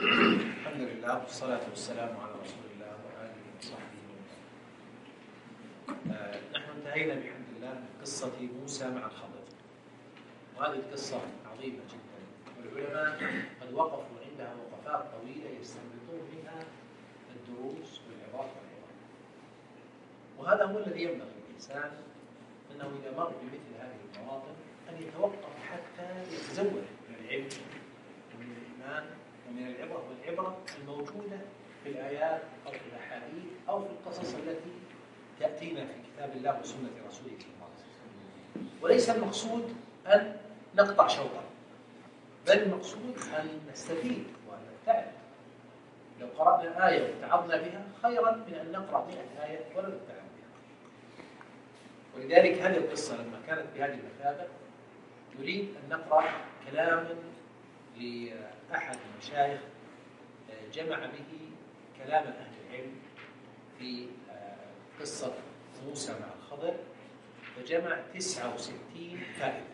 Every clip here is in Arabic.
الحمد لله والصلاة والسلام على رسول الله وآله وصحبه وسلم. نحن انتهينا بحمد الله من قصة موسى مع الخضر، وهذه القصة عظيمة جدا، والعلماء قد وقفوا عندها وقفات طويلة يستنبطون منها الدروس والعظات والعظات. وهذا هو الذي ينبغي للإنسان، أنه إذا مر بمثل هذه المواطن أن يتوقف حتى يتزود من العلم ومن الإيمان ومن العبرة والعبرة الموجودة في الآيات أو في الأحاديث أو في القصص التي تأتينا في كتاب الله وسنة رسوله صلى الله عليه وسلم. وليس المقصود أن نقطع شوطا، بل المقصود أن نستفيد وأن نتعلم. لو قرأنا آية واتعظنا بها خيرا من أن نقرأ 100 آية ولا نتعلم بها. ولذلك هذه القصة لما كانت بهذه المثابة نريد أن نقرأ كلاما لأحد المشايخ جمع به كلام أهل العلم في قصة موسى مع الخضر، فجمع 69 فائدة،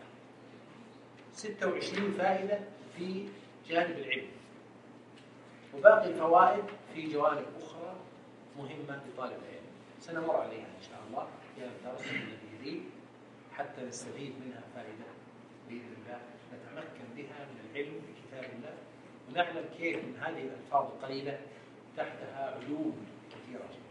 26 فائدة في جانب العلم، وباقي الفوائد في جوانب أخرى مهمة لطالب العلم سنمر عليها إن شاء الله في الدرس الذي يليه حتى نستفيد منها فائدة بإذن الله، نتمكن بها من العلم بكتاب الله، ونعلم كيف من هذه الألفاظ القليلة تحتها علوم كثيرة جدا.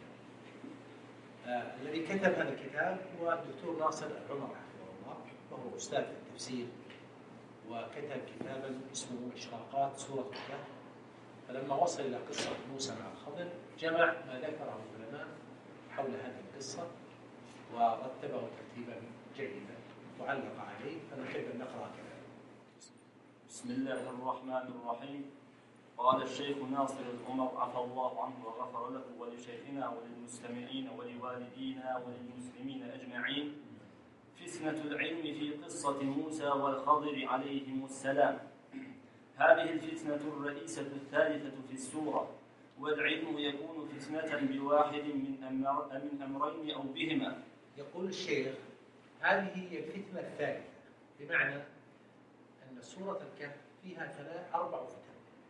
الذي كتب هذا الكتاب هو الدكتور ناصر العمر حفظه الله، وهو أستاذ في التفسير، وكتب كتابا اسمه إشراقات سورة الكهف. فلما وصل إلى قصة موسى مع الخضر جمع ما ذكره العلماء حول هذه القصة ورتبه ترتيبا جيدا وعلق عليه، فنحب أن نقرأ كلامه. بسم الله الرحمن الرحيم. قال الشيخ ناصر العمر عفى الله عنه وغفر له ولشيخنا وللمستمعين ولوالدينا وللمسلمين أجمعين فتنة العلم في قصة موسى والخضر عليهم السلام. هذه الفتنة الرئيسة الثالثة في السورة، والعلم يكون فتنة بواحد من أمرين أو بهما. يقول الشيخ هذه هي الفتنة الثالثة، بمعنى أن سورة الكهف فيها 4 فتن،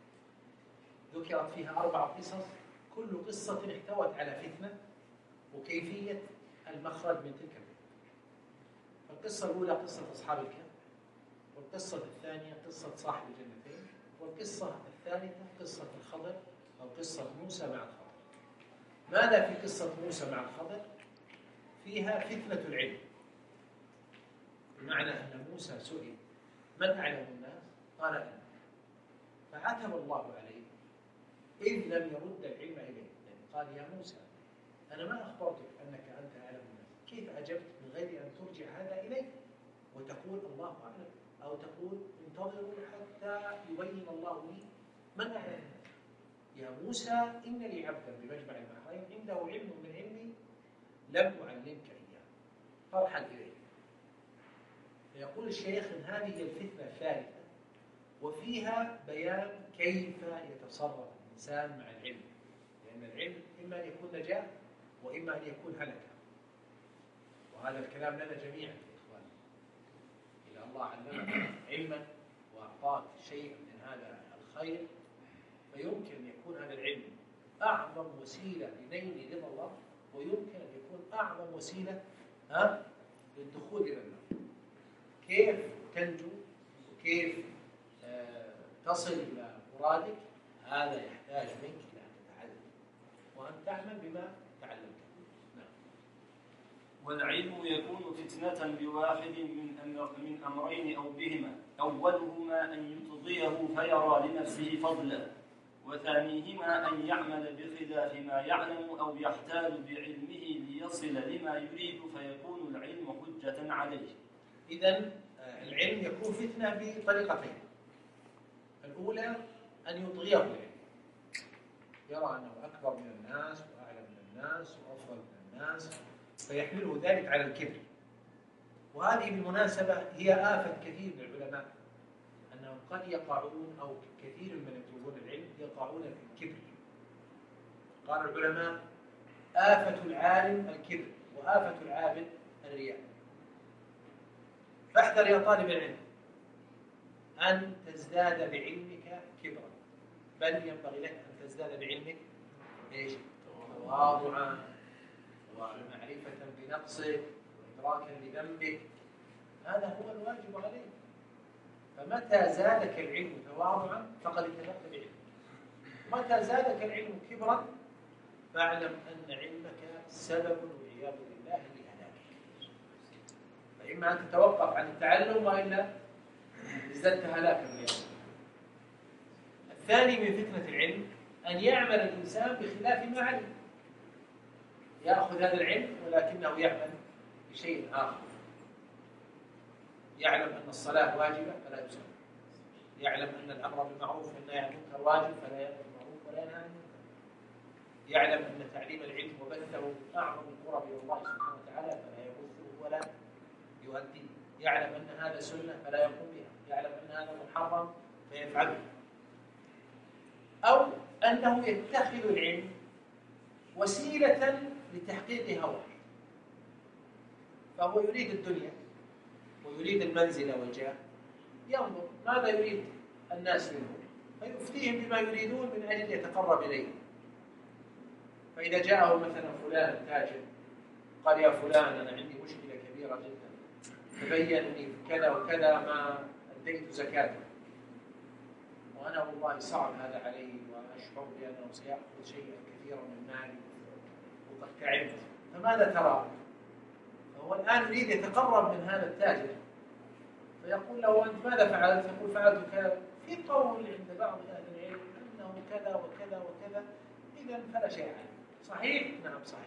ذكرت فيها 4 قصص، كل قصة احتوت على فتنة وكيفية المخرج من تلك الفتنة. القصة الأولى قصة أصحاب الكهف، والقصة الثانية قصة صاحب الجنتين، والقصة الثالثة قصة الخضر أو قصة موسى مع الخضر. ماذا في قصة موسى مع الخضر؟ فيها فتنة العلم، بمعنى أن موسى سئل من أعلم الناس؟ قال أنا، فعتب الله عليه إذ لم يرد العلم إليه، يعني قال يا موسى أنا ما أخبرتك أنك أنت أعلم الناس، كيف أجبت من غير أن ترجع هذا إليه وتقول الله أعلم، أو تقول انتظروا حتى يبين الله لي من أعلم الناس؟ يا موسى إن لي عبدا بمجمع البحرين عنده علم من علمي لم أعلمك إياه فارحل إليه. فيقول الشيخ إن هذه هي الفتنة الثالثة، وفيها بيان كيف يتصرف الإنسان مع العلم، لأن العلم إما أن يكون نجاة وإما أن يكون هلكة. وهذا الكلام لنا جميعا يا إخواني، إذا الله علمك علما وأعطاك شيء من هذا الخير فيمكن أن يكون هذا العلم أعظم وسيلة لنيل رضا الله، ويمكن أن يكون أعظم وسيلة للدخول إلى النار. كيف تنجو وكيف تصل إلى مرادك، هذا يحتاج منك إلى أن تتعلم وأن تعمل بما تعلمت. نعم. والعلم يكون فتنة بواحد من أمرين أو بهما، أولهما أن يطغيه فيرى لنفسه فضلا، وثانيهما أن يعمل بخلاف ما يعلم أو يحتال بعلمه ليصل لما يريد فيكون العلم حجة عليه. إذن العلم يكون فتنة بطريقتين. الأولى أن يطغيه العلم، يرى أنه أكبر من الناس وأعلم من الناس وأفضل من الناس، فيحمله ذلك على الكبر. وهذه بالمناسبة هي آفة كثير من العلماء، أنهم قد يقعون، أو كثير من يطلبون العلم يقعون في الكبر. قال العلماء آفة العالم الكبر وآفة العابد الرياء. فاحذر يا طالب العلم أن تزداد بعلمك كبرا، بل ينبغي لك أن تزداد بعلمك إيش؟ تواضعا ومعرفة بنقصك وإدراكا لذنبك. هذا هو الواجب عليك. فمتى زادك العلم تواضعا فقد اتبعت بعلم، ومتى زادك العلم كبرا فاعلم أن علمك سبب والعياذ بالله لهلاكك. فإما أن تتوقف عن التعلم وإلا ازددت هلاكا. الثاني من فتنة العلم أن يعمل الإنسان بخلاف ما علم. يأخذ هذا العلم ولكنه يعمل بشيء آخر. يعلم أن الصلاة واجبة فلا يصلي، يعلم أن الأمر بالمعروف والنهي عن المنكر واجب فلا يأمر بالمعروف ولا ينهى عن المنكر، يعلم أن تعليم العلم وبثه أعظم القرب إلى الله سبحانه وتعالى فلا يبثه ولا يؤديه، يعلم أن هذا سنة فلا يقوم بها، يعلم أن هذا محرم فيفعله. أو أنه يتخذ العلم وسيلة لتحقيق هواه، فهو يريد الدنيا ويريد المنزل والجاه، ينظر ماذا يريد الناس منه فيفتيهم بما يريدون من أجل يتقرب إليه. فإذا جاءه مثلا فلان تاجر قال يا فلان أنا عندي مشكلة كبيرة جدا، تبين لي كذا وكذا ما أديت زكاته، وأنا والله صعب هذا علي وأشعر بأنه سيأخذ شيئا كثيرا من مالي وقد تعبت، فماذا ترى؟ فهو الآن يريد يتقرب من هذا التاجر، فيقول له أنت ماذا فعلت؟ يقول فعلت كذا. في قول عند بعض أهل العلم أنه كذا وكذا وكذا، إذا فلا شيء عليه. صحيح؟ نعم صحيح.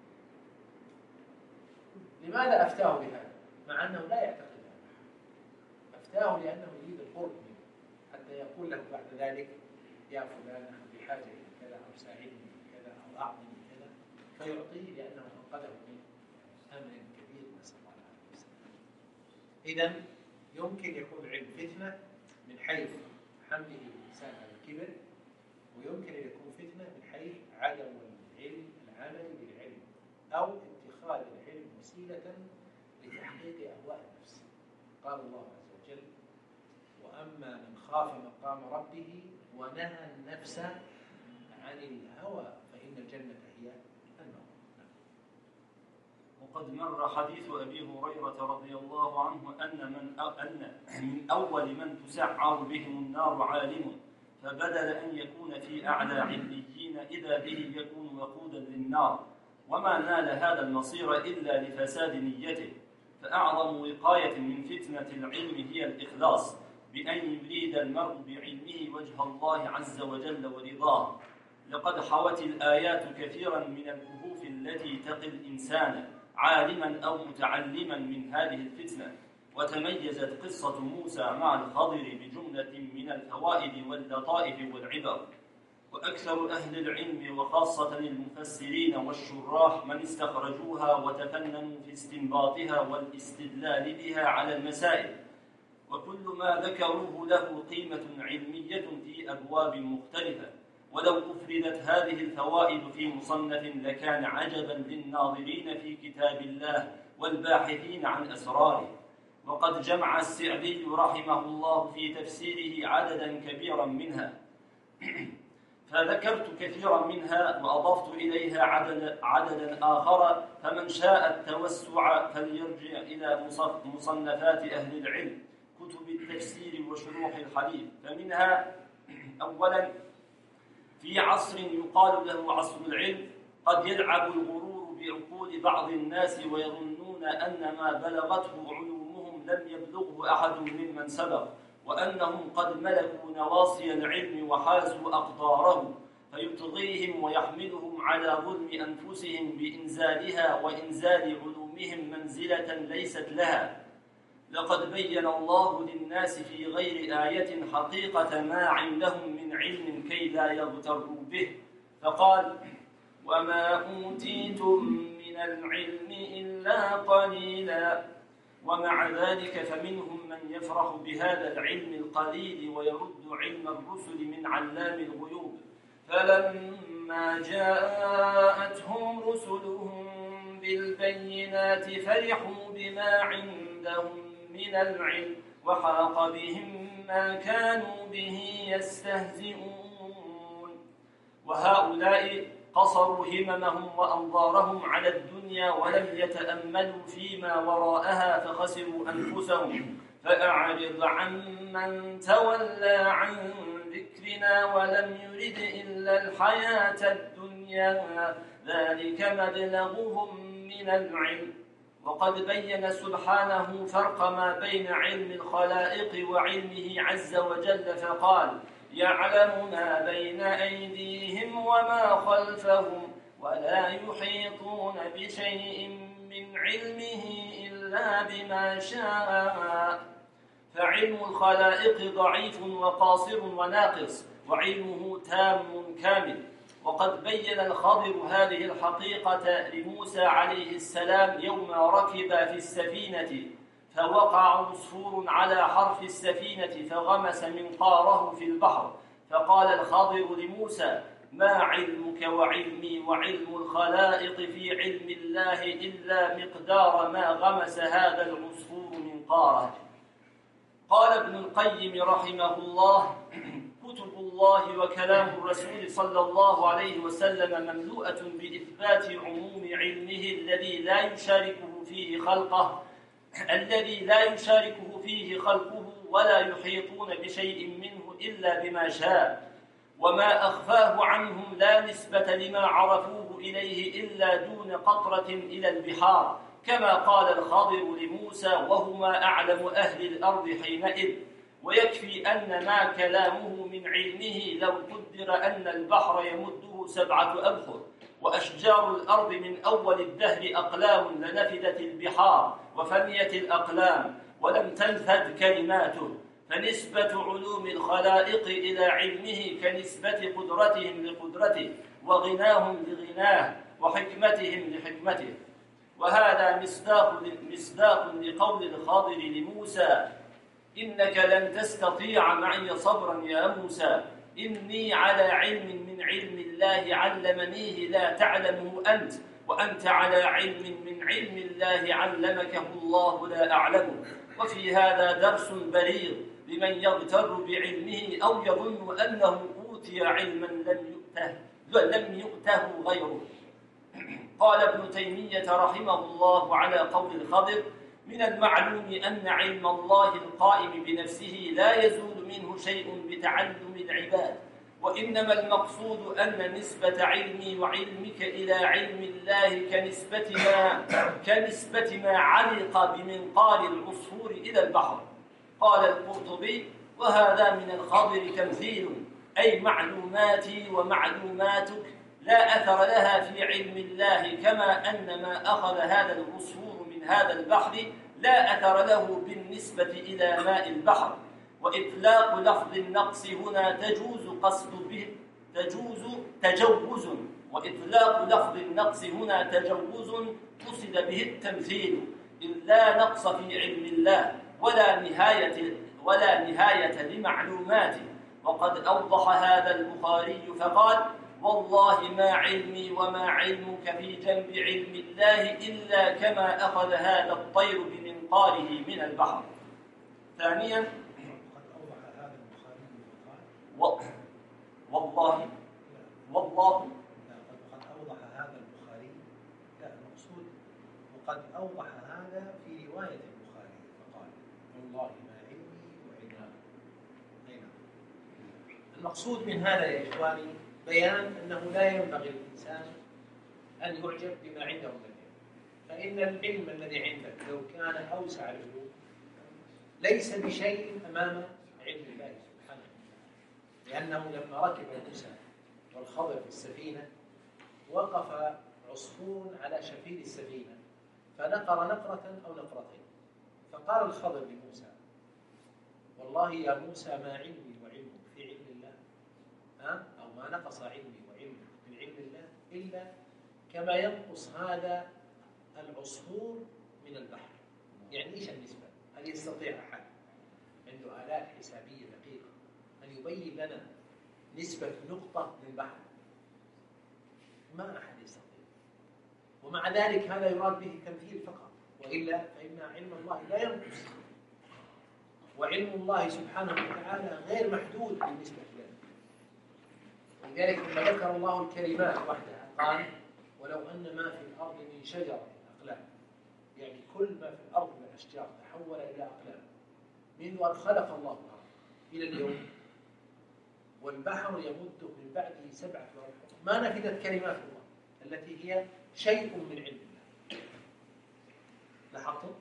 لماذا أفتاه بهذا؟ مع أنه لا يعتقد هذا. أفتاه لأنه يريد القرب منه حتى يقول له بعد ذلك يا فلان أنا بحاجة إلى كذا أو ساعدني بكذا أو أعطني كذا، فيعطيه لأنه أنقذه من أمر كبير نسأل الله العافية. إذن يمكن يكون العلم فتنة من حيث حمله الإنسان على الكبر، ويمكن أن يكون فتنة من حيث عدم العلم العمل بالعلم أو اتخاذ العلم وسيلة لتحقيق أهواء النفس. قال الله عز وجل وأما من خاف مقام ربه ونهى النفس عن الهوى فإن الجنة هي المأوى. وقد مر حديث أبي هريرة رضي الله عنه أن من أول من تسعر بهم النار عالم، فبدل أن يكون في أعلى عليين إذا به يكون وقودا للنار، وما نال هذا المصير إلا لفساد نيته. فأعظم وقاية من فتنة العلم هي الإخلاص، بأن يريد المرء بعلمه وجه الله عز وجل ورضاه. لقد حوت الآيات كثيرا من الكهوف التي تقي الإنسان عالما أو متعلما من هذه الفتنة. وتميزت قصة موسى مع الخضر بجملة من الفوائد واللطائف والعبر. وأكثر أهل العلم وخاصة المفسرين والشراح من استخرجوها وتفننوا في استنباطها والاستدلال بها على المسائل، وكل ما ذكروه له قيمة علمية في أبواب مختلفة. ولو أفردت هذه الفوائد في مصنف لكان عجبا للناظرين في كتاب الله والباحثين عن أسراره. وقد جمع السعدي رحمه الله في تفسيره عددا كبيرا منها، فذكرت كثيرا منها وأضفت إليها عددا آخر، فمن شاء التوسع فليرجع إلى مصنفات أهل العلم كتب التفسير وشروح الحديث. فمنها أولا في عصر يقال له عصر العلم قد يلعب الغرور بعقول بعض الناس ويظنون أن ما بلغته علومهم لم يبلغه أحد ممن سبق، وأنهم قد ملكوا نواصي العلم وحازوا أقداره، فيطغيهم ويحملهم على ظلم أنفسهم بإنزالها وإنزال علومهم منزلة ليست لها. لقد بين الله للناس في غير آية حقيقة ما عندهم من علم كي لا يغتروا به، فقال وما أوتيتم من العلم إلا قليلا. ومع ذلك فمنهم من يفرح بهذا العلم القليل ويرد علم الرسل من علام الغيوب. فلما جاءتهم رسلهم بالبينات فرحوا بما عندهم من العلم وحاق بهم ما كانوا به يستهزئون. وهؤلاء قصروا هممهم وأنظارهم على الدنيا ولم يتأملوا فيما وراءها فخسروا أنفسهم. فأعرض عمن تولى عن ذكرنا ولم يرد إلا الحياة الدنيا ذلك مبلغهم من العلم. وقد بين سبحانه فرق ما بين علم الخلائق وعلمه عز وجل فقال: يعلم ما بين أيديهم وما خلفهم ولا يحيطون بشيء من علمه إلا بما شاء. فعلم الخلائق ضعيف وقاصر وناقص، وعلمه تام كامل. وقد بين الخضر هذه الحقيقة لموسى عليه السلام يوم ركب في السفينة فوقع عصفور على حرف السفينة فغمس منقاره في البحر، فقال الخضر لموسى: ما علمك وعلمي وعلم الخلائق في علم الله إلا مقدار ما غمس هذا العصفور منقاره. قال ابن القيم رحمه الله: كتب الله وكلام الرسول صلى الله عليه وسلم مملوءة بإثبات عموم علمه الذي لا يشاركه فيه خلقه ولا يحيطون بشيء منه إلا بما شاء. وما أخفاه عنهم لا نسبة لما عرفوه إليه إلا دون قطرة إلى البحار، كما قال الخضر لموسى وهما أعلم أهل الأرض حينئذ. ويكفي أن ما كلامه من علمه لو قدر أن البحر يمده 7 أبحر وأشجار الأرض من أول الدهر أقلام لنفدت البحار وفنيت الأقلام ولم تنفد كلماته. فنسبة علوم الخلائق إلى علمه كنسبة قدرتهم لقدرته وغناهم لغناه وحكمتهم لحكمته. وهذا مصداق لقول الخاضر لموسى: إنك لن تستطيع معي صبرا يا موسى، إني على علم من علم الله علمنيه لا تعلمه أنت، وأنت على علم من علم الله علمكه الله لا أعلمه. وفي هذا درس بليغ لمن يغتر بعلمه أو يظن أنه أوتي علما لم يؤته غيره. قال ابن تيمية رحمه الله على قول الخضر: من المعلوم أن علم الله القائم بنفسه لا يزول منه شيء بتعلم العباد، وإنما المقصود أن نسبة علمي وعلمك إلى علم الله كنسبة ما علق بمنقار العصفور إلى البحر. قال القرطبي: وهذا من الخضر تمثيل، أي معلوماتي ومعلوماتك لا أثر لها في علم الله، كما أن ما أخذ هذا العصفور من هذا البحر لا أثر له بالنسبة إلى ماء البحر. وإطلاق لفظ النقص هنا وإطلاق لفظ النقص هنا تجوز قصد به التمثيل، إذ لا نقص في علم الله ولا نهاية لمعلوماته. وقد أوضح هذا البخاري فقال: والله ما علمي وما علمك في جنب علم الله إلا كما أخذ هذا الطير بمنقاره من البحر. ثانيا، قد أوضح هذا البخاري والله قد أوضح هذا البخاري، لا المقصود وقد أوضح هذا في رواية البخاري فقال: والله ما علمي وعلمك. المقصود من هذا يا إخواني بيان أنه لا ينبغي للإنسان أن يعجب بما عنده من العلم، فإن العلم الذي عندك لو كان أوسع العلوم ليس بشيء أمام علم الله سبحانه وتعالى. لأنه لما ركب موسى والخضر في السفينة وقف عصفور على شفير السفينة فنقر نقرة أو نقرتين، فقال الخضر لموسى: والله يا موسى ما علمي وعلمك في علم الله، أو ما نقص علمي وعلمك من علم الله إلا كما ينقص هذا العصفور من البحر. يعني إيش النسبة؟ هل يستطيع أحد عنده آلات حسابية دقيقة أن يبين لنا نسبة نقطة من بحر؟ ما أحد يستطيع. ومع ذلك هذا يراد به تمثيل فقط، وإلا فإن علم الله لا ينقص. وعلم الله سبحانه وتعالى غير محدود بالنسبة لنا. ولذلك لما ذكر الله الكلمات وحدها قال ولو أن ما في الأرض من شجرة أقلام، يعني كل ما في الأرض من الأشجار تحول إلى أقلام منذ أن خلق الله الأرض إلى اليوم، والبحر يمده من بعده 7 أبحر، ما نفذت كلمات الله التي هي شيء من علم الله. لاحظتم؟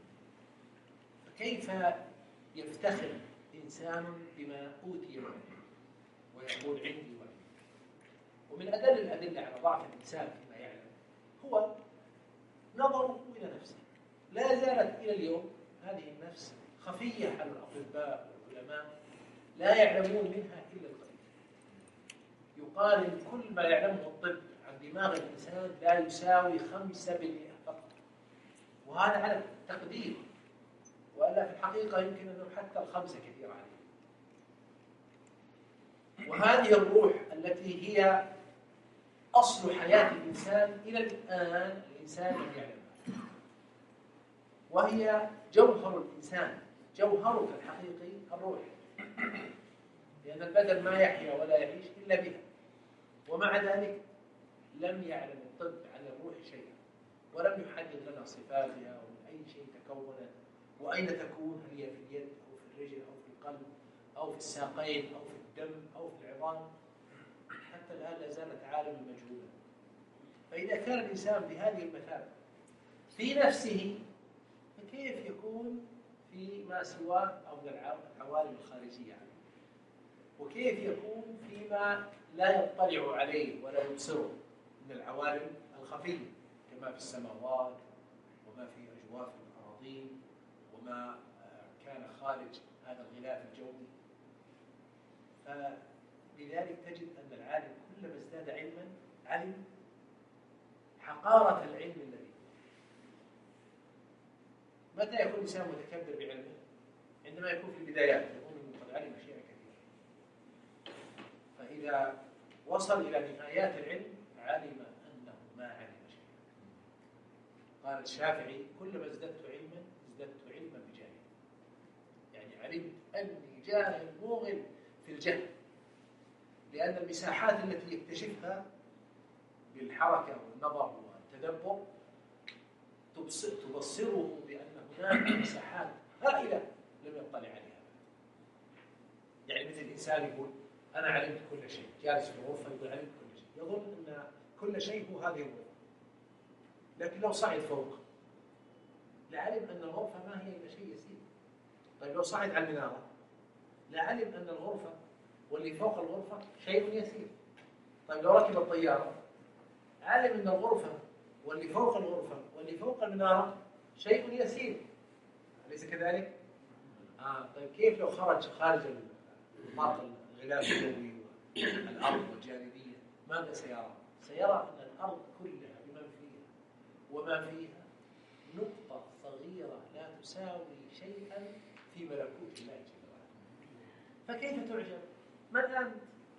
فكيف يفتخر إنسان بما أوتي من علم ويقول عندي وعلم؟ ومن أدل الأدلة على ضعف الإنسان فيما يعلم هو نظره إلى نفسه. لا زالت إلى اليوم هذه النفس خفية على الأطباء والعلماء، لا يعلمون منها إلا القليل. يقال إن كل ما يعلمه الطب عن دماغ الإنسان لا يساوي 5% فقط، وهذا على تقدير، وإلا في الحقيقة يمكن أنه حتى الخمسة كثير عليه. وهذه الروح التي هي أصل حياة الإنسان إلى الآن الإنسان لم يعلمها، وهي جوهر الإنسان، جوهرك الحقيقي الروح، لأن البدن ما يحيا ولا يعيش إلا بها. ومع ذلك لم يعلم الطب عن الروح شيئا، ولم يحدد لنا صفاتها ومن أي شيء تكونت وأين تكون، هل هي في اليد أو في الرجل أو في القلب أو في الساقين أو في الدم أو في العظام. حتى الآن لا زالت عالما مجهولا. فإذا كان الإنسان بهذه المثابة في نفسه، فكيف يكون في ما سواه أو من العوالم الخارجية عنه؟ وكيف يكون فيما لا يطلع عليه ولا يبصره من العوالم الخفية، كما في السماوات وما في أجواف الأراضين وما كان خارج هذا الغلاف الجوي. فلذلك تجد أن العالم كلما ازداد علما علم حقارة العلم الذي. متى يكون الإنسان متكبر بعلمه؟ عندما يكون في البدايات يقول أنه قد علم أشياء كثيرة، فإذا وصل إلى نهايات العلم علم أنه ما علم شيئا. قال الشافعي كلما ازددت علما ازددت علما بجاهل، يعني علمت أني جاهل موغل في الجهل، لأن المساحات التي يكتشفها بالحركة والنظر والتدبر تبصره بأن هناك مساحات هائلة لم يطلع عليها. يعني مثل الإنسان يقول أنا علمت كل شيء، جالس في الغرفة يقول علمت كل شيء، يظن أن كل شيء هو هذه الغرفة. لكن لو صعد فوق لعلم أن الغرفة ما هي إلا شيء يسير. طيب لو صعد على المنارة لعلم أن الغرفة واللي فوق الغرفة شيء يسير. طيب لو ركب الطيارة علم أن الغرفة واللي فوق الغرفة واللي فوق المنارة شيء يسير، أليس كذلك؟ طيب كيف لو خارج الغلاف الجوي والأرض والجاذبية ماذا سيرى؟ سيرى أن الأرض كلها بمن فيها وما فيها نقطة صغيرة لا تساوي شيئا في ملكوت الله جل وعلا. فكيف تعجب؟ من أنت؟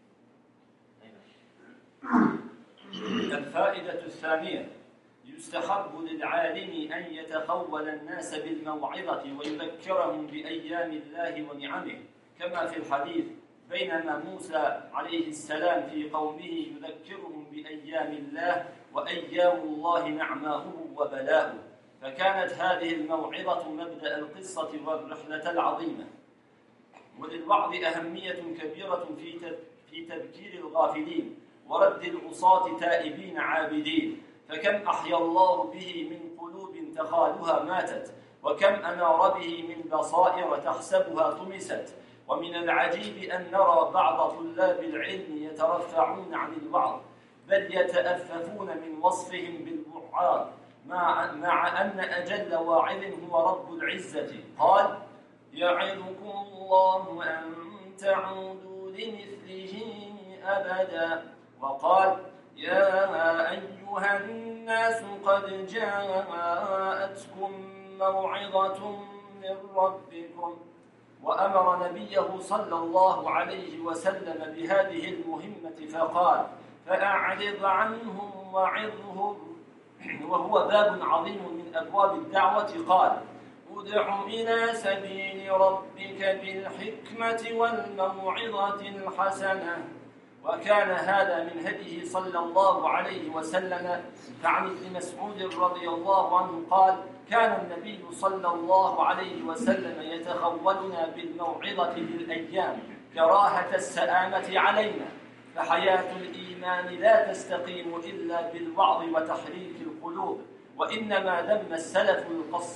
الفائدة الثانية: يستحب للعالم أن يتخول الناس بالموعظة ويذكرهم بأيام الله ونعمه، كما في الحديث: بينما موسى عليه السلام في قومه يذكرهم بأيام الله وأيام الله نعماؤه وبلاؤه. فكانت هذه الموعظة مبدأ القصة والرحلة العظيمة. وللوعظ أهمية كبيرة في تذكير الغافلين ورد العصاة تائبين عابدين، فكم أحيا الله به من قلوب تخالها ماتت، وكم أنار به من بصائر تحسبها طمست. ومن العجيب أن نرى بعض طلاب العلم يترفعون عن الوعظ، بل يتأففون من وصفهم بالوعاظ، مع أن أجل واعظ هو رب العزة. قال: يعظكم الله أن تعودوا لمثله أبدا. وقال: يا أيها الناس قد جاءتكم موعظة من ربكم. وأمر نبيه صلى الله عليه وسلم بهذه المهمة فقال: فأعرض عنهم وعظهم. وهو باب عظيم من أبواب الدعوة. قال: ادع إلى سبيل ربك بالحكمة والموعظة الحسنة. وكان هذا من هديه صلى الله عليه وسلم. فعن ابن مسعود رضي الله عنه قال: كان النبي صلى الله عليه وسلم يتخولنا بالموعظة بالأيام كراهة السآمة علينا، فحياة الإيمان لا تستقيم إلا بالوعظ وتحريك القلوب. وإنما ذم السلف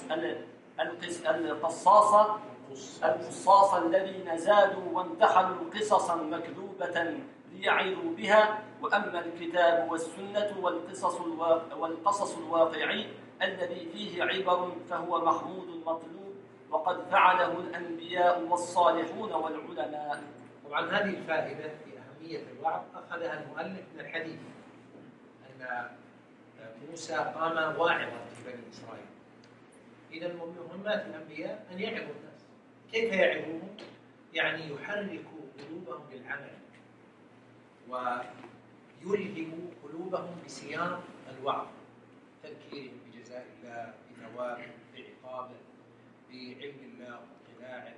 القصاص الذين زادوا وانتحلوا قصصا مكذوبة ليعظوا بها. وأما الكتاب والسنة والقصص الواقعي الذي فيه عبر فهو محمود مطلوب، وقد فعله الأنبياء والصالحون والعلماء. طبعا هذه الفائدة في أهمية الوعظ أخذها المؤلف من الحديث أن موسى قام واعظا في بني إسرائيل. إذا من مهمات الأنبياء أن يعظوا الناس. كيف يعظوهم؟ يعني يحركوا قلوبهم بالعمل ويلهموا قلوبهم بسياق الوعظ، تذكيرهم بجزاء الله، بثوابه، بعقابه، بعلم الله واطلاعه،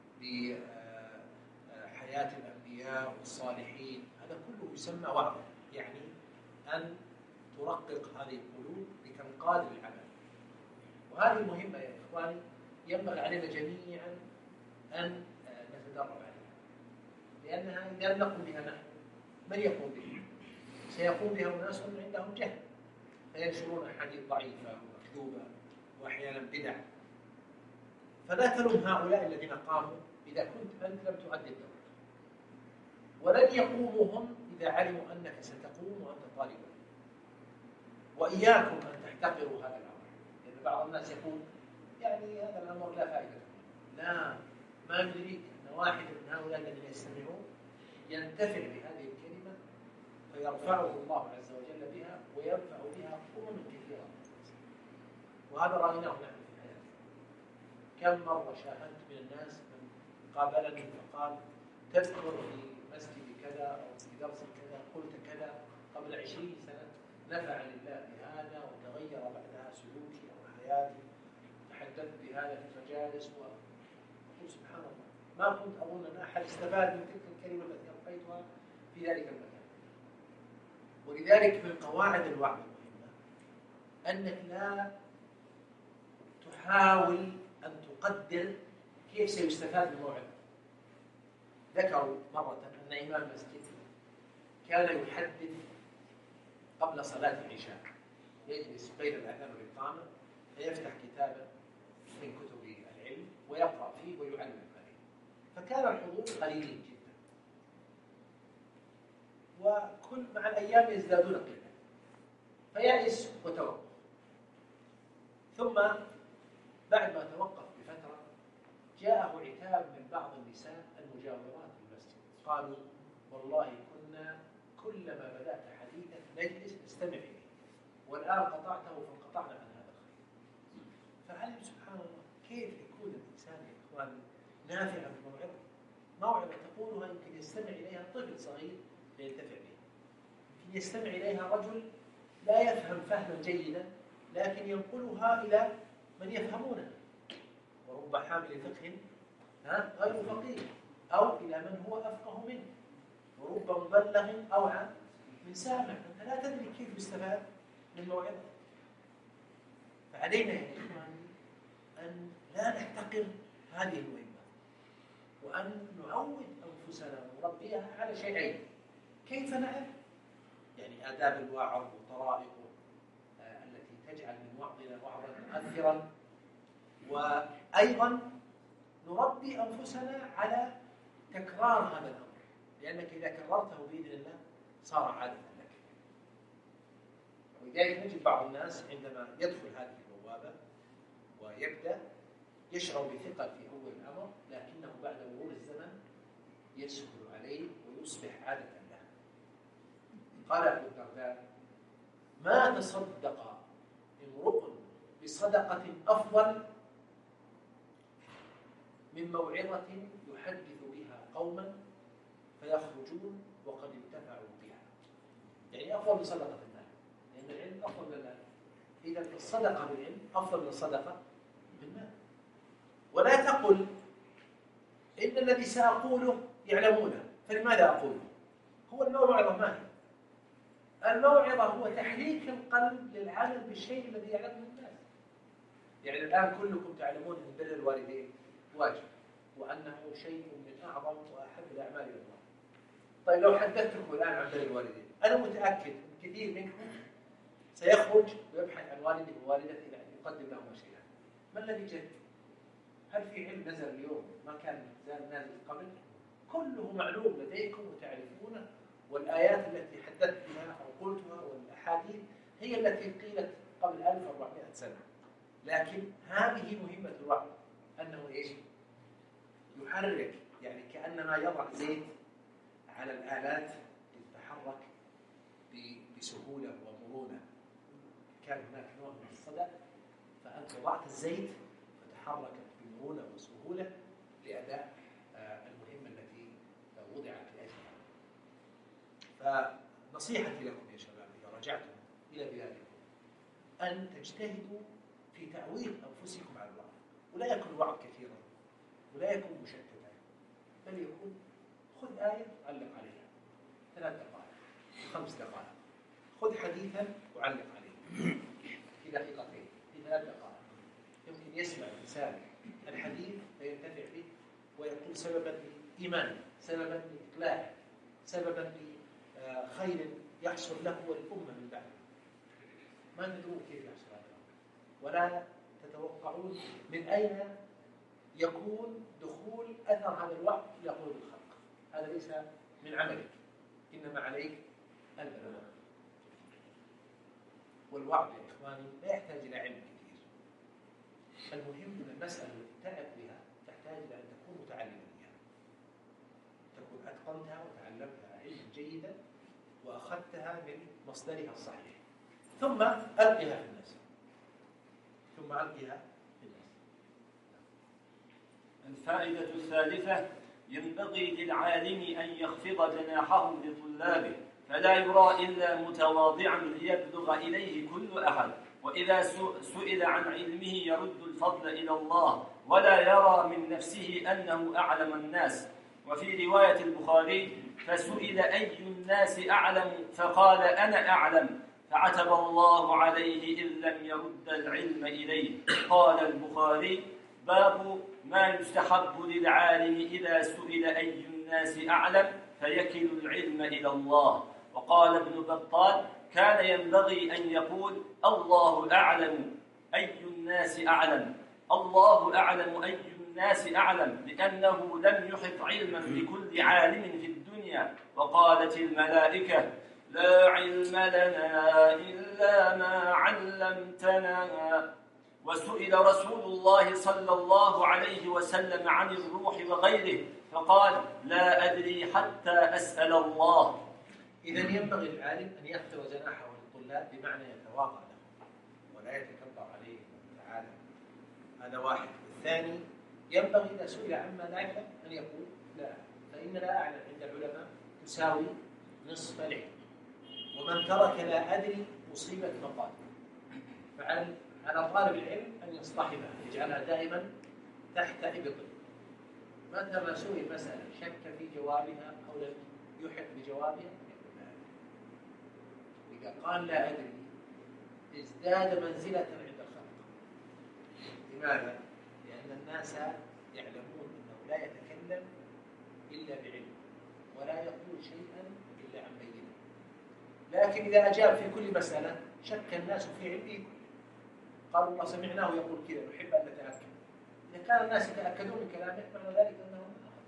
بحياة الأنبياء والصالحين. هذا كله يسمى وعظ، يعني أن ترقق هذه القلوب لتنقاد العمل. وهذه مهمة يا إخواني، ينبغي علينا جميعا أن نتدرب عليها، لأنها إذا لم نقم بها نحن من يقوم بها؟ سيقوم بها أناس عندهم جهل فينشرون أحاديث ضعيفة ومكذوبة وأحيانا بدع. فلا تلوم هؤلاء الذين قاموا إذا كنت أنت لم تؤدي الدور، ولن يقوموا هم إذا علموا أنك ستقوم وأنت طالب. وإياكم أن تحتقروا هذا الأمر، لأن بعض الناس يقول يعني هذا الأمر لا فائدة فيه. لا، ما يدريك أن واحد من هؤلاء الذين يستمعون ينتفع بهذه الكلمة فيرفعه الله عز وجل بها ويرفع بها قرون كثيرة. وهذا رأيناه نحن في الحياة. كم مرة شاهدت من الناس من قابلني فقال: تذكر في مسجد كذا أو في درس كذا قلت كذا قبل 20 سنة، نفعني الله بهذا وتغير بعدها سلوكي أو حياتي، تحدثت بهذا في المجالس. وقلت سبحان الله، ما كنت أظن أن أحد استفاد من تلك الكلمة التي ألقيتها في ذلك المكان. ولذلك من قواعد الوعظ المهمة أنك لا تحاول أن تقدر كيف سيستفاد من الموعظة. ذكروا مرة أن إمام المسجد كان يحدث قبل صلاة العشاء، يجلس بين الأذان والإقامة فيفتح كتابا من كتب العلم ويقرأ فيه ويعلم عليه، فكان الحضور قليلين جدا، وكل مع الأيام يزدادون قلة، فيأس وتوقف. ثم بعد ما توقف بفترة جاءه عتاب من بعض النساء المجاورات للمسجد، قالوا: والله كنا كلما بدأت حديثا نجلس نستمع إليه، والآن قطعته فانقطعنا عن هذا الخير. فعلم سبحان الله كيف يكون الإنسان يا إخوان نافعا بموعظة، موعظة تقولها يمكن يستمع إليها طفل صغير فينتفع بها، يمكن يستمع إليها رجل لا يفهم فهما جيدا لكن ينقلها إلى من يفهمونها، ورب حامل فقه غير فقيه، أو إلى من هو أفقه منه، ورب مبلغ أوعى من سامع. أنت لا تدري كيف يستفاد من موعظة. فعلينا يا إخواني أن لا نحتقر هذه المهمة، وأن نعود أنفسنا ونربيها على شيئين: كيف نعرف يعني آداب الوعظ وطرائقه التي تجعل من وعظنا وعظا مؤثرا، وأيضا نربي أنفسنا على تكرار هذا الأمر، لأنك إذا كررته بإذن الله صار عادة لك. ولذلك نجد بعض الناس عندما يدخل هذه البوابة ويبدأ يشعر بثقل في أول الأمر، لكنه بعد مرور الزمن يسهل عليه ويصبح عادة له. قال أبو الدرداء: ما تصدق امرؤ بصدقة أفضل من موعظة يحدث بها قوما فيخرجون وقد انتفعوا بها. يعني أفضل من صدقة المال، لأن العلم أفضل من المال. إذا الصدقة بالعلم أفضل من الصدقة بالمال. ولا تقل إن الذي سأقوله يعلمونه، فلماذا أقوله؟ هو الموعظة ما هي؟ الموعظة هو تحريك القلب للعمل بالشيء الذي يعلمه الناس. يعني الآن كلكم تعلمون أن بر الوالدين واجب، وأنه شيء من أعظم وأحب الأعمال إلى الله. طيب لو حدثتكم الآن عن بر الوالدين، أنا متأكد أن كثير منكم سيخرج ويبحث عن والده ووالدته يعني يقدم لهم شيئا. ما الذي جد؟ هل في علم نزل اليوم ما كان نازل قبل؟ كله معلوم لديكم وتعرفونه، والآيات التي حدثت بها أو قلتها والأحاديث هي التي قيلت قبل 1400 سنة. لكن هذه مهمة الوعظ، أنه إيش؟ يحرك، يعني كأنما يضع زيت على الآلات لتتحرك بسهولة ومرونة. كان هناك نوع من الصدى، فأنت وضعت الزيت فتحركت بمرونة وسهولة لأداء المهمة التي وضعت لأجلها. فنصيحتي لكم يا شباب إذا رجعتم إلى بلادكم أن تجتهدوا في تعويض أنفسكم على الوعظ، ولا يكون الوعظ كثيرا ولا يكون مشتتا، بل يكون خذ آية علق عليها 3 دقائق 5 دقائق، خذ حديثا وعلق عليه في دقيقتين في 3 دقائق. يمكن يسمع الإنسان الحديث فينتفع به ويكون سببا لإيمانه، سببا لإقلاعه، سببا لخير يحصل له والأمة من بعده. ما تدرون كيف يحصل هذا الأمر، ولا تتوقعون من أين يكون دخول أثر هذا الوعظ إلى قلوب الخلق. هذا ليس من عملك، إنما عليك البلاغ. والوعظ يا إخواني لا يحتاج إلى علم كثير. المهم أن المسألة التي تعب بها تحتاج إلى أن تكون متعلما بها، تكون أتقنتها وتعلمتها علما جيدا وأخذتها من مصدرها الصحيح، ثم ألقها في الناس. الفائدة الثالثة: ينبغي للعالم أن يخفض جناحه لطلابه، فلا يرى إلا متواضعا ليبلغ إليه كل أحد، وإذا سئل عن علمه يرد الفضل إلى الله، ولا يرى من نفسه أنه أعلم الناس. وفي رواية البخاري: فسئل أي الناس أعلم فقال أنا أعلم، فعتب الله عليه إن لم يرد العلم إليه. قال البخاري: باب ما يستحب للعالم إذا سئل أي الناس أعلم فيكل العلم إلى الله. وقال ابن بطال: كان ينبغي أن يقول الله أعلم أي الناس أعلم، الله أعلم أي الناس أعلم، لأنه لم يحط علما بكل عالم في الدنيا. وقالت الملائكة: لا علم لنا إلا ما علمتنا. وسئل رسول الله صلى الله عليه وسلم عن الروح وغيره فقال: لا أدري حتى أسأل الله. إذن ينبغي العالم أن يخفض جناحه للطلاب، بمعنى يتواضع لهم ولا يتكبر عليهم ويتعالى. هذا واحد. الثاني: ينبغي إذا سئل عما لا يعلم أن يقول لا، فإن لا أعلم عند العلماء تساوي نصف العلم، ومن ترك لا أدري مصيبة مقال. على طالب العلم أن يصطحبها، يجعلها دائما تحت إبطه. مثلا سئل مسألة شك في جوابها أو لم يحق بجوابها، إذا قال لا أدري ازداد منزلة عند الخلق. لماذا؟ لأن الناس يعلمون أنه لا يتكلم إلا بعلم، ولا يقول شيئا إلا عن بينه. لكن إذا أجاب في كل مسألة شك الناس في علمه، قالوا الله سمعناه يقول كذا نحب أن نتأكد. إذا كان الناس يتأكدون من كلامه معنى ذلك أنه أخذ.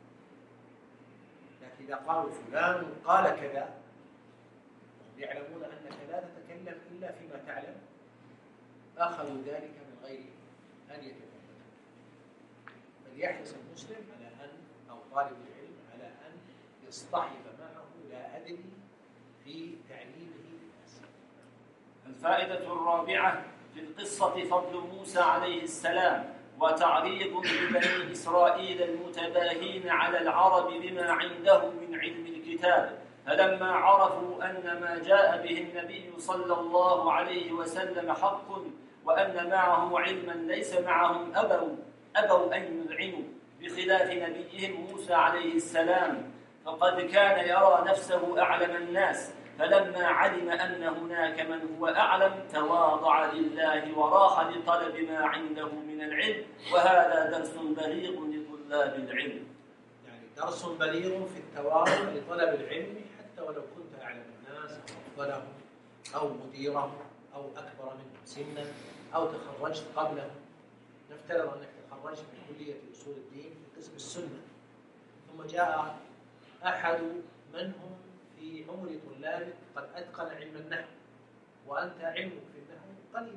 لكن إذا قالوا فلان قال كذا، يعلمون أنك لا تتكلم إلا فيما تعلم، أخذوا ذلك من غير أن يتكلموا. فليحرص المسلم على أن، أو طالب العلم على أن يصطحب معه لا أدري في تعليمه للناس. الفائدة الرابعة في القصة فضل موسى عليه السلام، وتعريض لبني إسرائيل المتباهين على العرب بما عنده من علم الكتاب، فلما عرفوا أن ما جاء به النبي صلى الله عليه وسلم حق وأن معه علما ليس معهم أبوا، أبوا أن يذعنوا، بخلاف نبيهم موسى عليه السلام، فقد كان يرى نفسه أعلم الناس، فلما علم أن هناك من هو أعلم تواضع لله وراح لطلب ما عنده من العلم. وهذا درس بليغ لطلاب العلم. يعني درس بليغ في التواضع لطلب العلم، حتى ولو كنت أعلم الناس أو أفضلهم أو مديرهم أو أكبر منهم سنا أو تخرجت قبلهم. نفترض أنك تخرجت من كلية أصول الدين في قسم السنة، ثم جاء أحد من هم في عمر طلابك قد أتقن علم النحو، وأنت علمك في النحو قليل،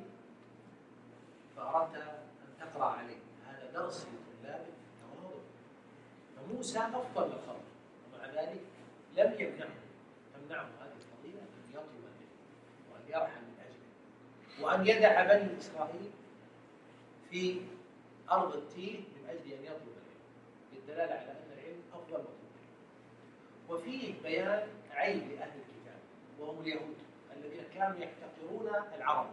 فأردت أن تقرأ عليه. هذا درس لطلابك التواضع. فموسى أفضل للخلق، ومع ذلك لم تمنعه هذه الفضيلة أن يطلب العلم وأن يرحل من أجله، وأن يدع بني إسرائيل في أرض التيه من أجل أن يطلب العلم، للدلالة على أن العلم أفضل مطلوب. وفيه بيان عيب لأهل الكتاب وهم اليهود الذين كانوا يحتقرون العرب،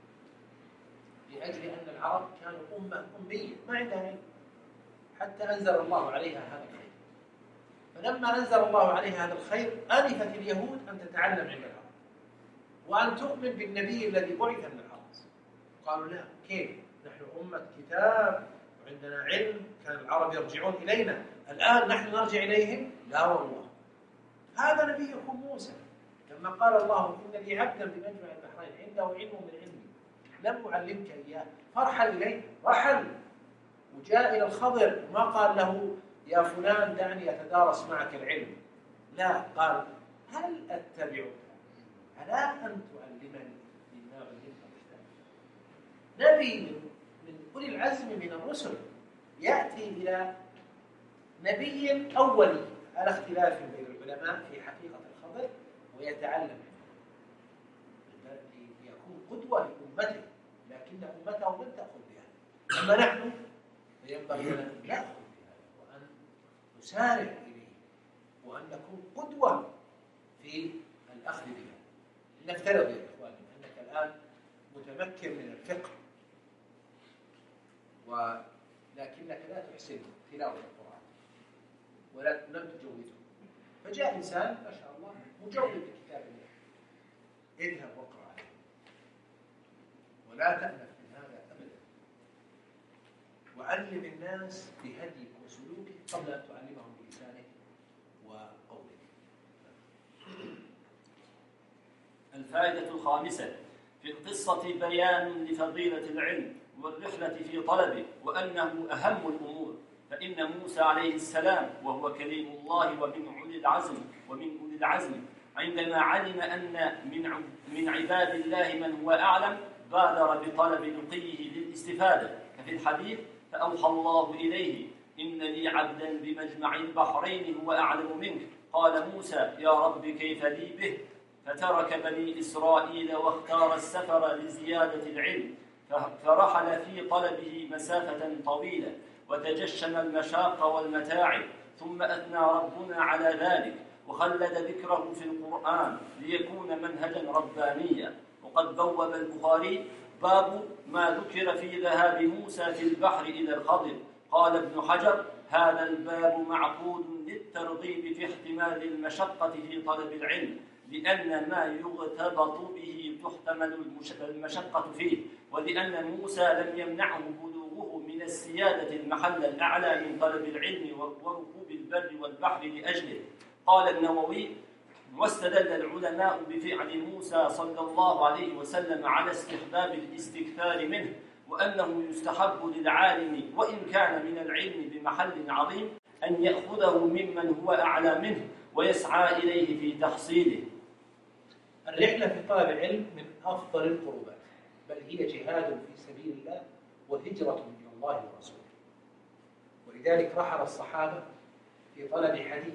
لأجل أن العرب كانوا أمة أمية ما عندها علم، حتى أنزل الله عليها هذا الخير. فلما أنزل الله عليها هذا الخير آنفت اليهود أن تتعلم علم العرب وأن تؤمن بالنبي الذي بعث من العرب. قالوا لا، كيف؟ نحن أمة كتاب وعندنا علم، كان العرب يرجعون إلينا، الآن نحن نرجع إليهم؟ لا والله، هذا نبيكم موسى، لما قال الله إن لي عبدا بمجمع البحرين عنده علم من علمي لم أعلمك إياه فارحل إليه. رحل وجاء إلى الخضر، ما قال له يا فلان دعني أتدارس معك العلم، لا، قال هل أتبعك على أن تعلمني مما علمت رشدا. نبي من أولي العزم من الرسل يأتي إلى نبي أولي على اختلاف بين العلماء في حقيقة الخبر ويتعلم ليكون قدوة لأمته، لكن أمته لن تأخذ بها. أما نحن فينبغي لنا أن نأخذ بها وأن نسارع إليه وأن نكون قدوة في الأخذ بها. نفترض يا إخواني أنك الآن متمكن من الفقه ولكنك لا تحسن تلاوة القرآن ولم تجوده، فجاء إنسان ما شاء الله مجود لكتاب الله، اذهب واقرأ عليه ولا تأنف من هذا أبدا، وعلم الناس بهديك وسلوكك قبل أن تعلمهم بلسانك وقولك. الفائدة الخامسة في القصة بيان لفضيلة العلم والرحلة في طلبه، وأنه أهم الأمور، فإن موسى عليه السلام وهو كليم الله ومن أولي العزم عندما علم أن من عباد الله من هو أعلم بادر بطلب لقيه للاستفادة، ففي الحديث فأوحى الله إليه إن لي عبدا بمجمع البحرين هو أعلم منك، قال موسى يا رب كيف لي به، فترك بني إسرائيل واختار السفر لزيادة العلم، فرحل في طلبه مسافة طويلة وتجشم المشاق والمتاعب، ثم أثنى ربنا على ذلك وخلد ذكره في القرآن ليكون منهجا ربانيا. وقد بوب البخاري باب ما ذكر في ذهاب موسى في البحر إلى الخضر. قال ابن حجر هذا الباب معقود للترغيب في احتمال المشقة في طلب العلم، لأن ما يغتبط به تحتمل المشقة فيه، ولأن موسى لم يمنعه بلوغه من السيادة المحل الأعلى من طلب العلم وركوب البر والبحر لأجله. قال النووي واستدل العلماء بفعل موسى صلى الله عليه وسلم على استحباب الاستكثار منه، وأنه يستحب للعالم وإن كان من العلم بمحل عظيم أن يأخذه ممن هو أعلى منه ويسعى إليه في تحصيله. الرحلة في طلب العلم من أفضل القربات، بل هي جهاد في سبيل الله وهجرة من الله ورسوله. ولذلك رحل الصحابة في طلب حديث،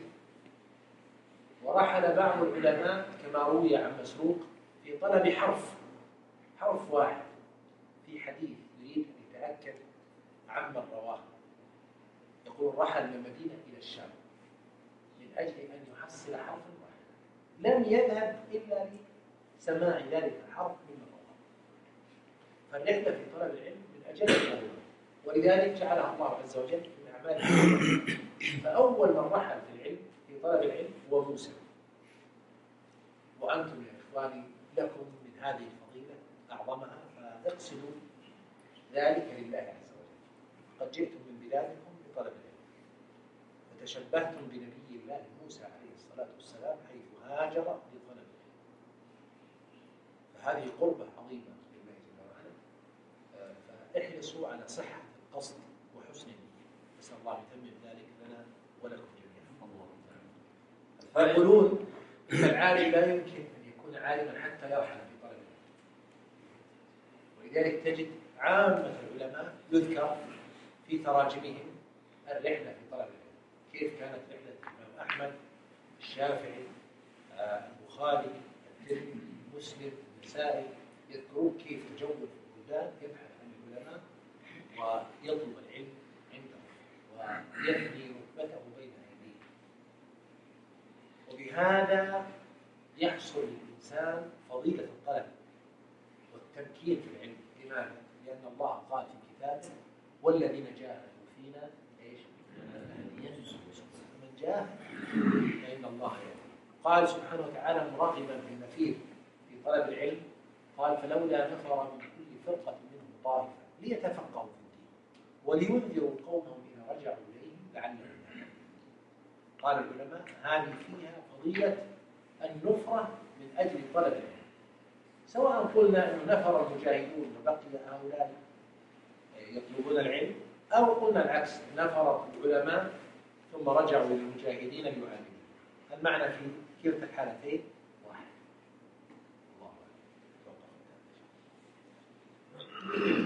ورحل بعض العلماء كما روي عن مسروق في طلب حرف واحد في حديث يريد أن يتأكد عمن رواه. يقول رحل من المدينة إلى الشام من أجل أن يحصل حرفا واحدا، لم يذهب إلا لسماع ذلك الحرف من رواه. فالرحلة في طلب العلم من أجل الأمور، ولذلك جعلها الله عز وجل من أعمال العلم. فأول من رحل في العلم في طلب العلم هو موسى. وأنتم يا إخواني لكم من هذه الفضيلة أعظمها، فاقصدوا ذلك لله عز وجل. قد جئتم من بلادكم بطلب العلم وتشبهتم بنبي الله موسى عليه الصلاة والسلام حيث هاجر لطلب العلم. فهذه قربة عظيمة لله جل وعلا. فاحرصوا على صحة القصد وحسن النية. نسأل الله يتمم ذلك لنا ولكم جميعا. فيقولون إن العالم لا يمكن أن يكون عالما حتى يرحل في طلب العلم. ولذلك تجد عامة العلماء يذكر في تراجمهم الرحلة في طلب العلم. كيف كانت رحلة الإمام أحمد، الشافعي، البخاري، الترمذي، مسلم، النسائي، يذكرون كيف تجول في البلدان يبحث عن العلماء ويطلب العلم عندهم ويثني رتبته بين أيديهم. وبهذا يحصل للإنسان فضيلة الطلب والتمكين في العلم. لماذا؟ لأن الله قال في كتابه: والذين جاهدوا فينا ايش؟ من جاهد فإن الله يهدي. قال سبحانه وتعالى مراغبا في المثير في طلب العلم، قال: فلولا نفر من كل فرقة منهم طائفة ليتفقهوا في الدين ولينذروا قومهم إذا رجعوا إليهم لعلهم يهتدون. قال العلماء هذه فيها فضيلة النفرة من أجل طلب العلم، سواء قلنا أنه نفر المجاهدون وبقي هؤلاء يطلبون العلم، أو قلنا العكس، نفر العلماء ثم رجعوا للمجاهدين ليعالجون. المعنى في كلتا الحالتين واحد. الله أكبر.